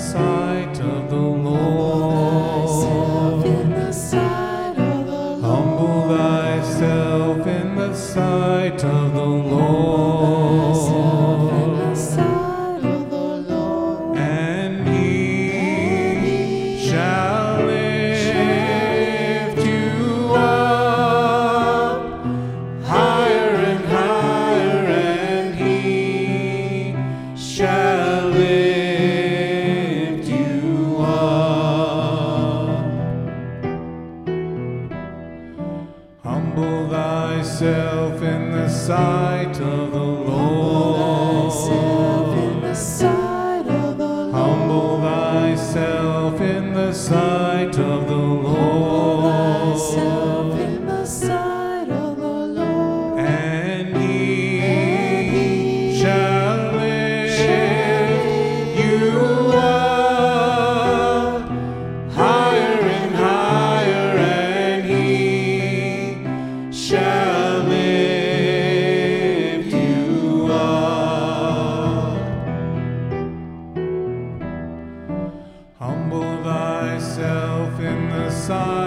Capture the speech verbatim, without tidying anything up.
sight of the Lord. Humble thyself in the sight of the Lord. And he shall lift you up higher and higher, and he shall lift you up. Humble thyself in the sight of the Lord. Humble thyself in the sight of the Lord. And he shall lift you up higher and higher, and he shall lift you up. Humble thyself in the sight